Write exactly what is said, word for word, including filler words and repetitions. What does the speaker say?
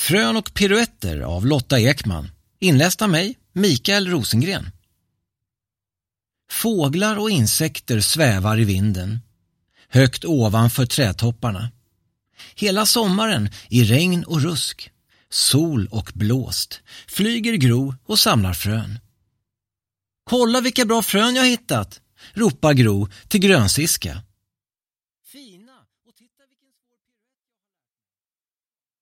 Frön och piruetter av Lotta Ekman. Inläst av mig, Mikael Rosengren. Fåglar och insekter svävar i vinden, högt ovanför trädtopparna. Hela sommaren i regn och rusk, sol och blåst, flyger Gro och samlar frön. Kolla vilka bra frön jag hittat, ropar Gro till Grönsiska.